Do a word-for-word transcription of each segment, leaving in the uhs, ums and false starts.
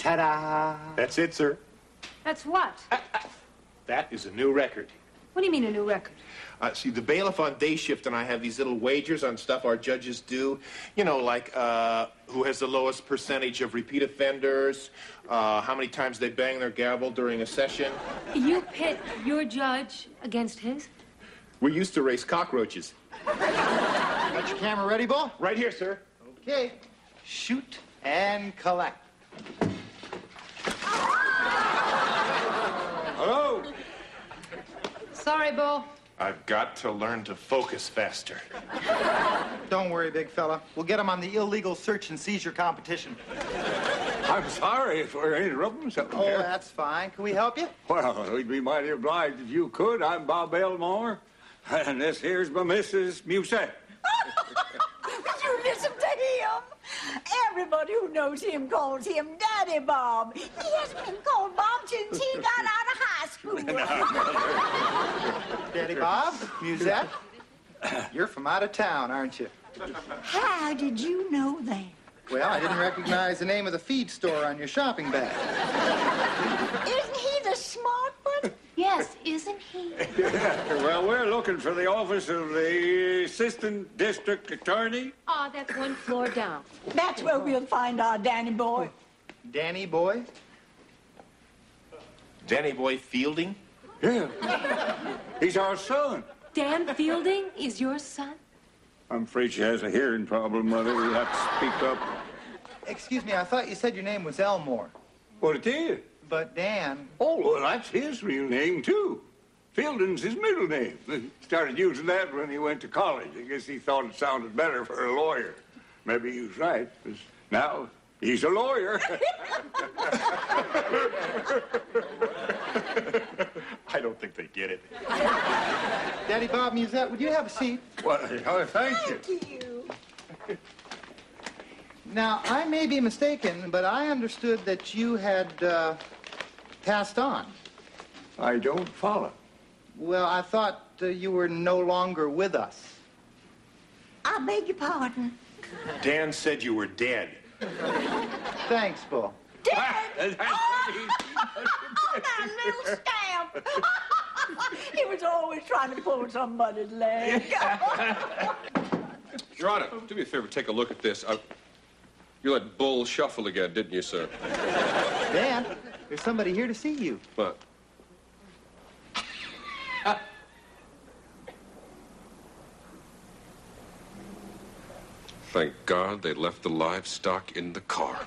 Ta-da! That's it, sir. That's what? That is a new record. What do you mean a new record? Uh, see, the bailiff on day shift and I have these little wagers on stuff our judges do. You know, like uh, who has the lowest percentage of repeat offenders, uh, how many times they bang their gavel during a session. You pit your judge against his? We used to race cockroaches. Got your camera ready, Bull? Right here, sir. Okay. Shoot and collect. Hello. Sorry, Bull. I've got to learn to focus faster. Don't worry, big fella. We'll get him on the illegal search and seizure competition. I'm sorry for interrupting something Oh, here. that's fine. Can we help you? Well, we'd be mighty obliged if you could. I'm Bob Elmore, and this here's my Missus Musette. You listen to him. Everybody who knows him calls him Daddy Bob. He hasn't been called Bob since he got out of high school. Daddy Bob, Musette, you're from out of town, aren't you? How did you know that? Well, I didn't recognize the name of the feed store on your shopping bag. Isn't he the smart one? Yes, isn't he? Well, we're looking for the office of the Assistant District Attorney. Oh, that's one floor down. That's where we'll find our Danny boy. Danny boy? Danny Boy Fielding? Yeah. He's our son. Dan Fielding is your son? I'm afraid she has a hearing problem, Mother. We'll have to speak up. Excuse me, I thought you said your name was Elmore. Well, it is. But Dan... Oh, well, that's his real name, too. Fielding's his middle name. He started using that when he went to college. I guess he thought it sounded better for a lawyer. Maybe he was right, because now he's a lawyer. I don't think they get it. Daddy Bob, Musette, would you have a seat? Well, oh, thank you. Thank you. Now, I may be mistaken, but I understood that you had uh, passed on. I don't follow. Well, I thought uh, you were no longer with us. I beg your pardon. Dan said you were dead. Thanks, Bull. Dad! Oh, that little scamp! He was always trying to pull somebody's leg. Your Honor, do me a favor, take a look at this. Uh, you let Bull shuffle again, didn't you, sir? Dan, there's somebody here to see you. What? Thank God they left the livestock in the car.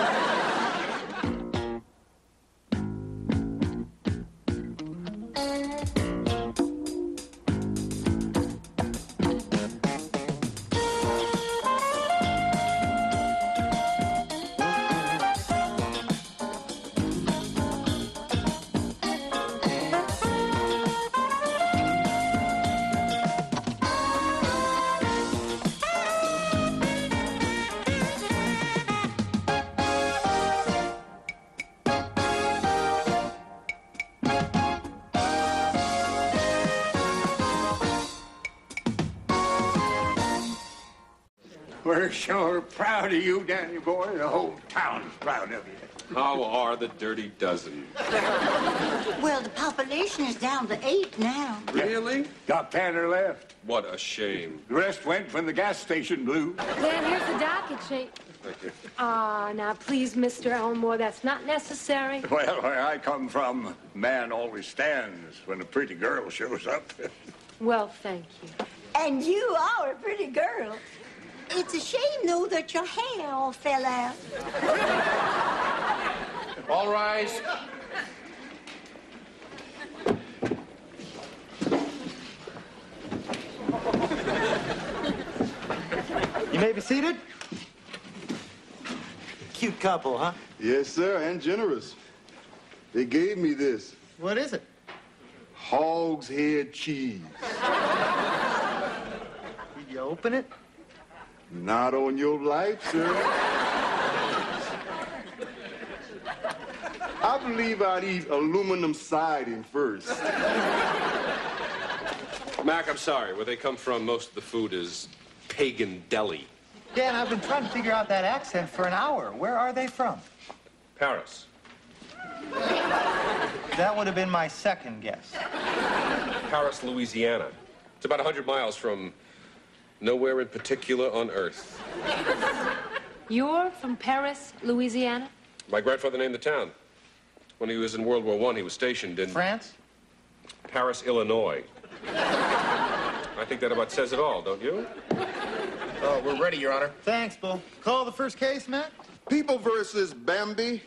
We're sure proud of you, Danny boy. The whole town's proud of you. How are the dirty dozen? Well, the population is down to eight now. Really? Got Tanner left. What a shame. The rest went when the gas station blew. Dan, here's the docket sheet. Thank you. Ah, now, please, Mister Elmore, that's not necessary. Well, where I come from, man always stands when a pretty girl shows up. Well, thank you. And you are a pretty girl. It's a shame, though, that your hair all fell out. All rise. You may be seated. Cute couple, huh? Yes, sir, and generous. They gave me this. What is it? Hog's head cheese. Did you open it? Not on your life, sir. I believe I'd eat aluminum siding first. Mac, I'm sorry. Where they come from, most of the food is pagan deli. Dan, I've been trying to figure out that accent for an hour. Where are they from? Paris. That would have been my second guess. Paris, Louisiana. It's about one hundred miles from nowhere in particular on Earth. You're from Paris, Louisiana? My grandfather named the town. When he was in World War One, he was stationed in France? Paris, Illinois. I think that about says it all, don't you? Oh, we're ready, Your Honor. Thanks, Bull. Call the first case, Matt. People versus Bambi.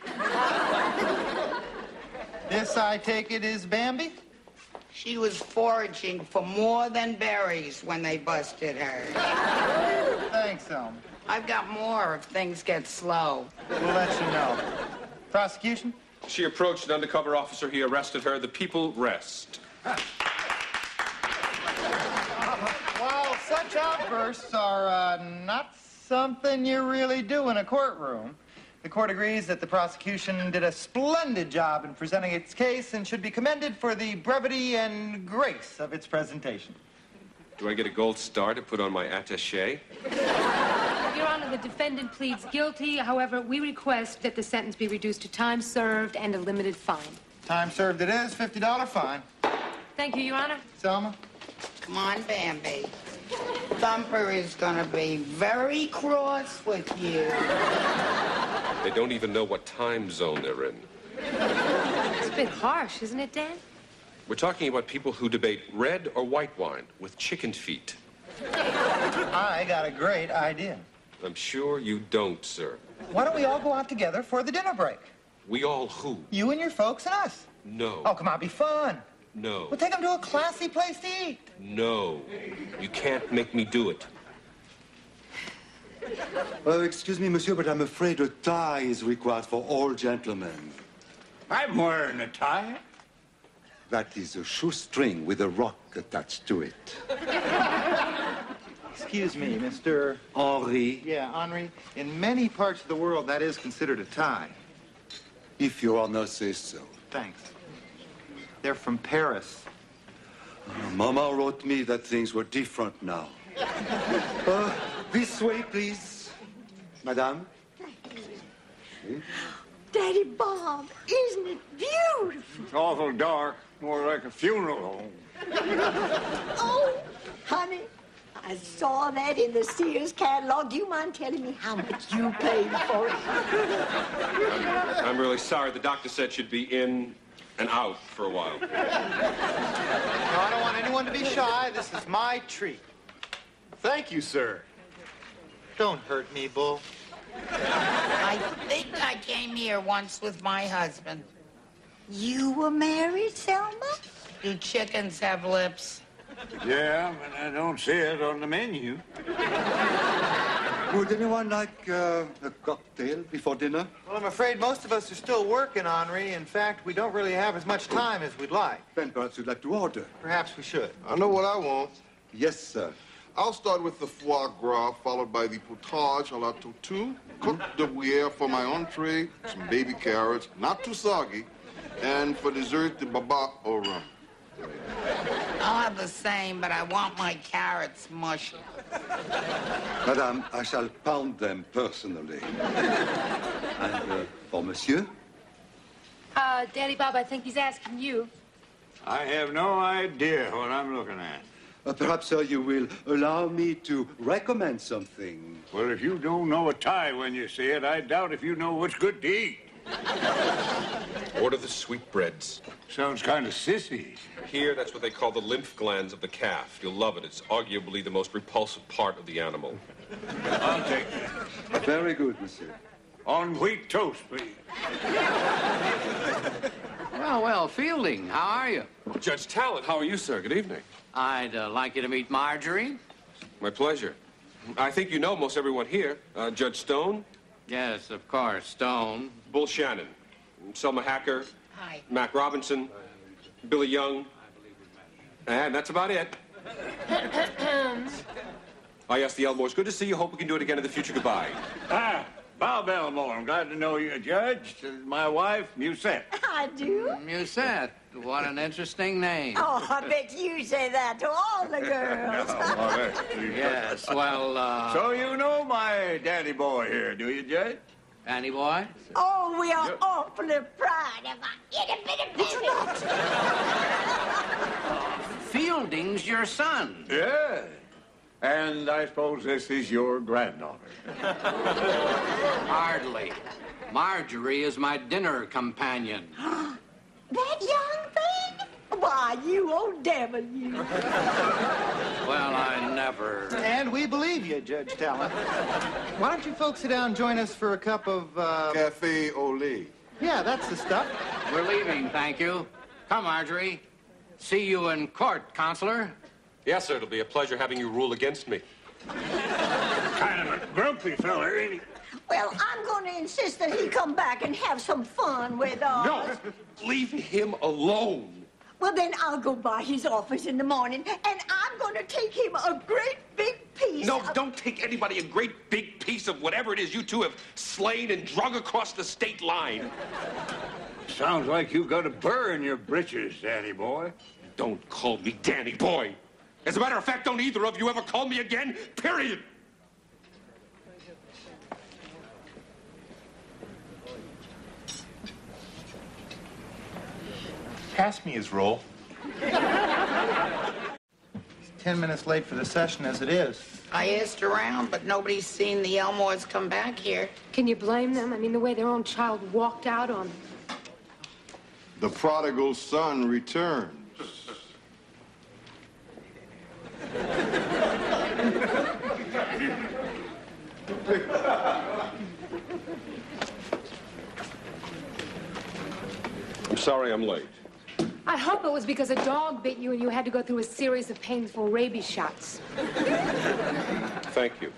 This, I take it, is Bambi? She was foraging for more than berries when they busted her. Thanks, Elm. I've got more if things get slow. We'll let you know. Prosecution? She approached an undercover officer. He arrested her. The people rest. While such outbursts are uh, not something you really do in a courtroom, the court agrees that the prosecution did a splendid job in presenting its case and should be commended for the brevity and grace of its presentation. Do I get a gold star to put on my attaché? Your Honor, the defendant pleads guilty. However, we request that the sentence be reduced to time served and a limited fine. Time served it is, fifty dollar fine. Thank you, Your Honor. Selma? Come on, Bambi. Thumper is gonna be very cross with you. They don't even know what time zone they're in. It's a bit harsh, isn't it, Dan? We're talking about people who debate red or white wine with chicken feet. I got a great idea. I'm sure you don't, sir. Why don't we all go out together for the dinner break? We all who? You and your folks and us. No. Oh, come on, be fun. No. We'll take them to a classy place to eat. No. You can't make me do it. Uh, excuse me, monsieur, but I'm afraid a tie is required for all gentlemen. I'm wearing a tie. That is a shoestring with a rock attached to it. Excuse me, Mister Henri, Yeah, Henri. In many parts of the world, that is considered a tie. if your honor says so. Thanks. They're from Paris. Uh, Mama wrote me that things were different now. Uh, this way, please, madame. Daddy Bob, isn't it beautiful? It's awful dark, more like a funeral home. Oh, honey, I saw that in the Sears catalog. Do you mind telling me how much you paid for it? I'm really sorry. The doctor said she'd be in and out for a while. No, I don't want anyone to be shy. This is my treat. Thank you, sir. Don't hurt me, Bull. I think I came here once with my husband. You were married, Selma? Do chickens have lips? Yeah, but I don't see it on the menu. Would anyone like uh, a cocktail before dinner? Well, I'm afraid most of us are still working, Henri. In fact, we don't really have as much time as we'd like. Then perhaps you'd like to order. Perhaps we should. I know what I want. Yes, sir. I'll start with the foie gras, followed by the potage à la tortue, cooked de gruyere for my entree, some baby carrots, not too soggy, and for dessert, the baba au rum. I'll have the same, but I want my carrots mushy. Madame, I shall pound them personally. And uh, for monsieur? Uh, Daddy Bob, I think he's asking you. I have no idea what I'm looking at. Uh, perhaps, sir, you will allow me to recommend something. Well, if you don't know a tie when you see it, I doubt if you know what's good to eat. Order the sweetbreads. Sounds kind of sissy. Here, that's what they call the lymph glands of the calf. You'll love it. It's arguably the most repulsive part of the animal. I'll take that. Very good, monsieur. On wheat toast, please. Well, well, Fielding, how are you? Judge Talent, how are you, sir? Good evening. I'd uh, like you to meet Marjorie. My pleasure. I think you know most everyone here. Uh, Judge Stone, Yes, of course, Stone. Bull Shannon, Selma Hacker, Hi. Mac Robinson, Billy Young, and that's about it. Oh, yes, the Elmores. Good to see you. Hope we can do it again in the future. Goodbye. Ah, Bob Elmore. I'm glad to know you, Judge. This is my wife, Musette. I do. Musette. What an interesting name. Oh, I bet you say that to all the girls. All right. Yes, well, uh... So you know my daddy boy here, do you, Judge? Annie boy? Oh, we are awfully proud of our itty bitty baby. Fielding's your son. Yeah. And I suppose this is your granddaughter. Hardly. Marjorie is my dinner companion. That young thing? Why, you old devil, you. Well, I never... And we believe you, Judge Talent. Why don't you folks sit down and join us for a cup of, uh... Cafe au lait. Yeah, that's the stuff. We're leaving, thank you. Come, Marjorie. See you in court, counselor. Yes, sir. It'll be a pleasure having you rule against me. Kind of a grumpy fella, ain't he? Well, I'm going to insist that he come back and have some fun with us. No! Leave him alone. Well, then I'll go by his office in the morning, and I'm going to take him a great big piece No, of... don't take anybody a great big piece of whatever it is you two have slain and drug across the state line. Sounds like you got a burr in your britches, Danny boy. Don't call me Danny boy. As a matter of fact, don't either of you ever call me again, period. Pass me his roll. Ten minutes late for the session as it is. I asked around, but nobody's seen the Elmores come back here. Can you blame them? I mean, the way their own child walked out on them. The prodigal son returns. I'm sorry I'm late. I hope it was because a dog bit you and you had to go through a series of painful rabies shots. Thank you.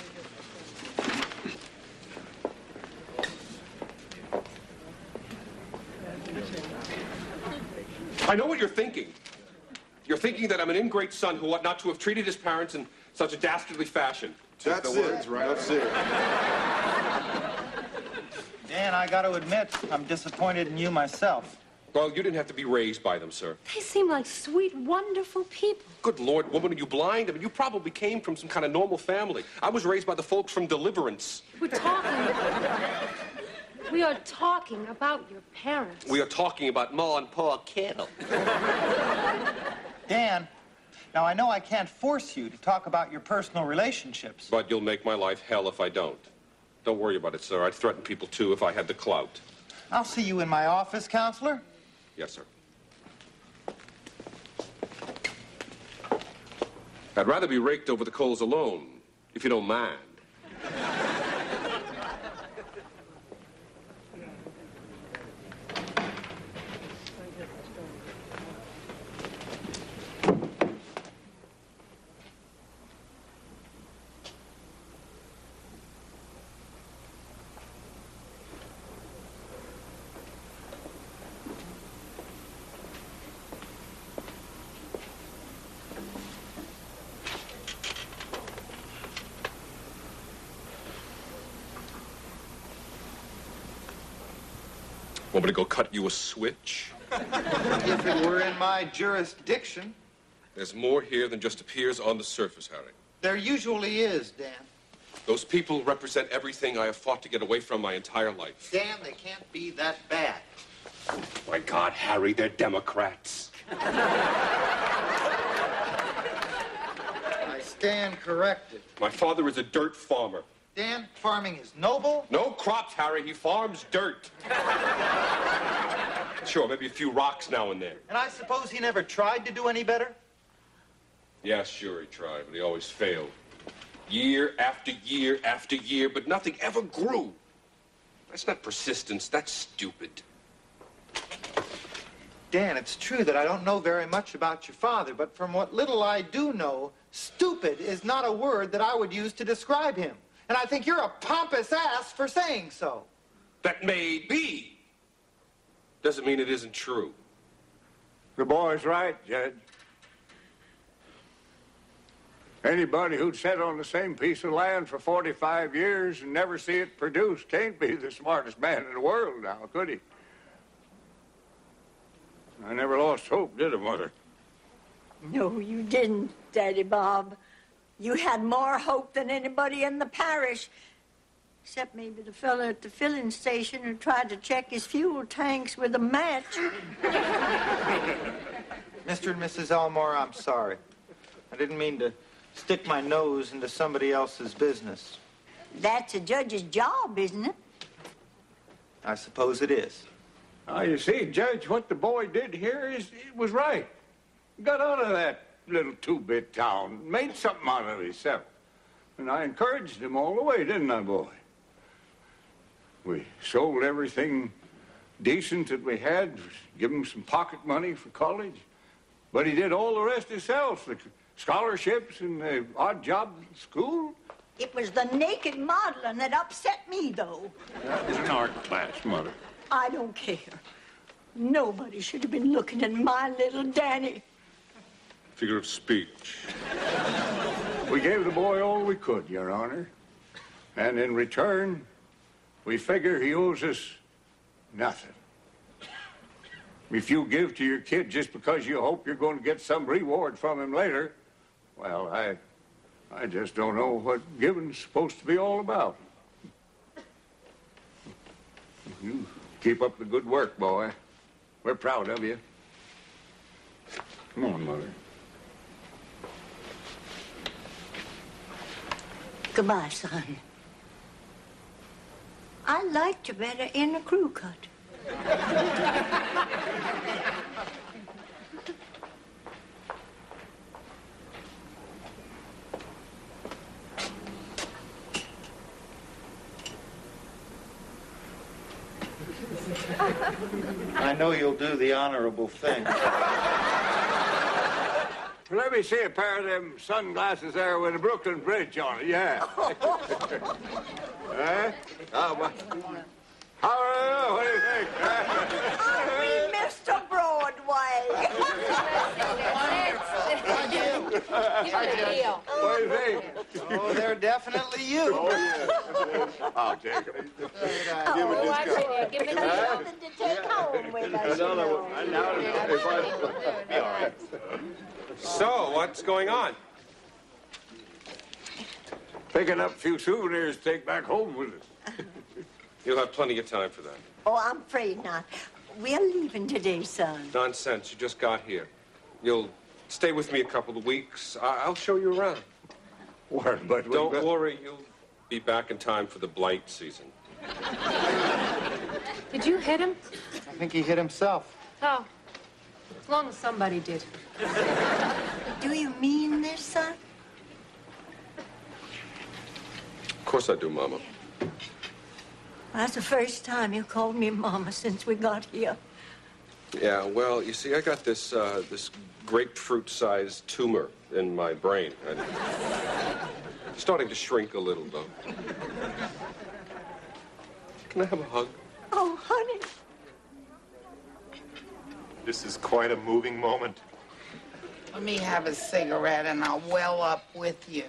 I know what you're thinking. You're thinking that I'm an ingrate son who ought not to have treated his parents in such a dastardly fashion. That's the it. words, right? That's it. Dan, I got to admit, I'm disappointed in you myself. Well, you didn't have to be raised by them, sir. They seem like sweet, wonderful people. Good Lord, woman, are you blind? I mean, you probably came from some kind of normal family. I was raised by the folks from Deliverance. We're talking... We are talking about your parents. We are talking about Ma and Pa Kettle. Dan, now I know I can't force you to talk about your personal relationships. But you'll make my life hell if I don't. Don't worry about it, sir. I'd threaten people, too, if I had the clout. I'll see you in my office, counselor. Yes, sir. I'd rather be raked over the coals alone, if you don't mind. Want me to go cut you a switch? If it were in my jurisdiction. There's more here than just appears on the surface, Harry. There usually is, Dan. Those people represent everything I have fought to get away from my entire life. Dan, they can't be that bad. My God, Harry, they're Democrats. I stand corrected. My father is a dirt farmer. Dan, farming is noble. No crops, Harry. He farms dirt. Sure, maybe a few rocks now and then. And I suppose he never tried to do any better? Yeah, sure, he tried, but he always failed. Year after year after year, but nothing ever grew. That's not persistence. That's stupid. Dan, it's true that I don't know very much about your father, but from what little I do know, stupid is not a word that I would use to describe him. And I think you're a pompous ass for saying so. That may be. Doesn't mean it isn't true. The boy's right, Judge. Anybody who'd sat on the same piece of land for forty-five years and never see it produced can't be the smartest man in the world now, could he? I never lost hope, did I, Mother? No, you didn't, Daddy Bob. You had more hope than anybody in the parish. Except maybe the fella at the filling station who tried to check his fuel tanks with a match. Mister and Missus Elmore, I'm sorry. I didn't mean to stick my nose into somebody else's business. That's a judge's job, isn't it? I suppose it is. Now, you see, Judge, what the boy did here is it was right. He got out of that little two-bit town, made something out of himself. And I encouraged him all the way, didn't I, boy? We sold everything decent that we had, give him some pocket money for college. But he did all the rest himself, the scholarships and the odd job at school. It was the naked modeling that upset me, though. That was an art class, Mother. I don't care. Nobody should have been looking at my little Danny. Figure of speech. We gave the boy all we could, Your Honor. And in return, we figure he owes us nothing. If you give to your kid just because you hope you're going to get some reward from him later, well, I, I just don't know what giving's supposed to be all about. You keep up the good work, boy. We're proud of you. Come on, Mother. Goodbye, son. I liked you better in a crew cut. I know you'll do the honorable thing. Let me see a pair of them sunglasses there with the Brooklyn Bridge on it, yeah. Huh? Oh, my. How are you? What do you think? I mean, Mister Broadway. What do you think? Oh, they're definitely you. Oh, yeah. I'll take them. Oh, I see. Give me something to take home with us. You know. So, what's going on? Picking up a few souvenirs to take back home with us. You'll have plenty of time for that. Oh, I'm afraid not. We're leaving today, son. Nonsense. You just got here. You'll stay with me a couple of weeks. I- I'll show you around. Well, but Don't got... worry. You'll be back in time for the blight season. Did you hit him? I think he hit himself. Oh, as long as somebody did. Do you mean this, son? Of course I do, Mama. That's the first time you called me Mama since we got here. Yeah, well, you see, I got this, uh, this grapefruit-sized tumor in my brain. And it's starting to shrink a little, though. Can I have a hug? Oh, honey. This is quite a moving moment. Let me have a cigarette and I'll well up with you.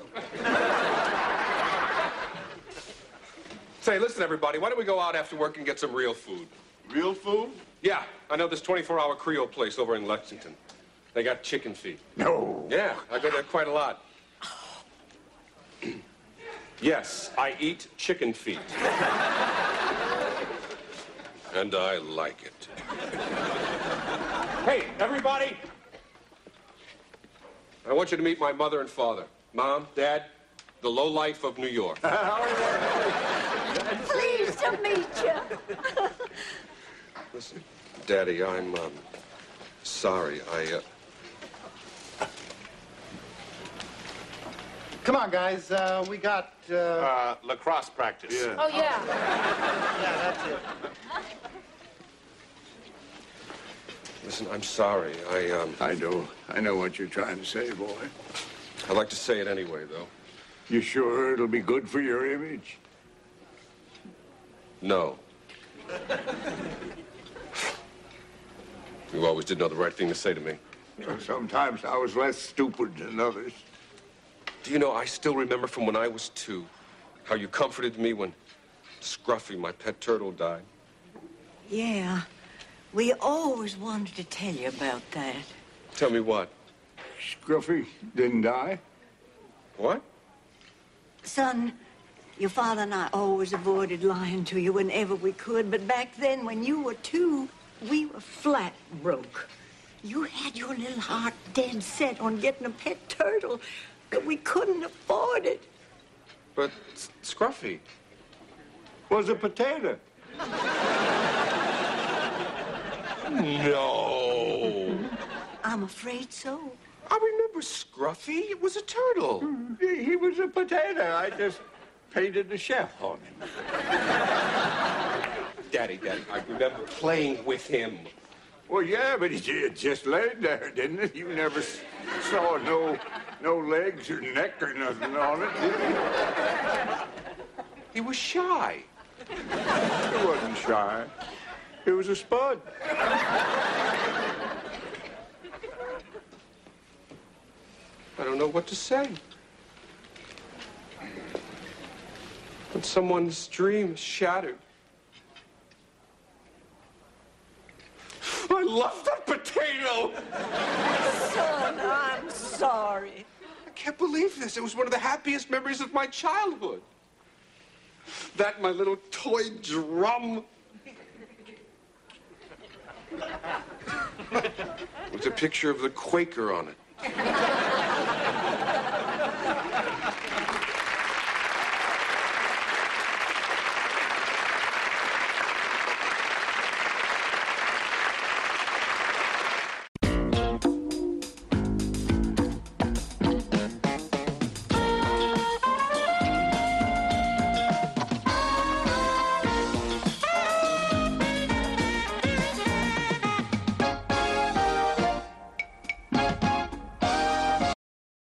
Say, listen, everybody, why don't we go out after work and get some real food? Real food? Yeah, I know this twenty-four hour Creole place over in Lexington. They got chicken feet. No. Yeah, I go there quite a lot. Yes, I eat chicken feet. And I like it. Hey, everybody! I want you to meet my mother and father. Mom, Dad, the lowlife of New York. Pleased to meet you. Listen, Daddy, I'm, um, sorry. I, uh... Come on, guys. Uh, we got, uh... Uh, lacrosse practice. Yeah. Oh, yeah. Yeah, that's it. Listen, I'm sorry. I, um... I know. I know what you're trying to say, boy. I'd like to say it anyway, though. You sure it'll be good for your image? No. You always did know the right thing to say to me. Sometimes I was less stupid than others. Do you know, I still remember from when I was two, how you comforted me when Scruffy, my pet turtle, died. Yeah. We always wanted to tell you about that. Tell me what? Scruffy didn't die? What? Son, Your father and I always avoided lying to you whenever we could, but back then, when you were two, we were flat broke. You had your little heart dead set on getting a pet turtle, but we couldn't afford it. But Scruffy was a potato. No. I'm afraid so. I remember Scruffy. It was a turtle. Mm, he, he was a potato. I just painted the chef on him. Daddy, Daddy, I remember playing with him. Well, yeah, but he just laid there, didn't it? You never saw no no legs or neck or nothing on it, did you? He was shy. He wasn't shy. He was a spud. I don't know what to say. When someone's dream is shattered. I love that potato! Son, I'm sorry. I can't believe this. It was one of the happiest memories of my childhood. That and my little toy drum. With a picture of the Quaker on it.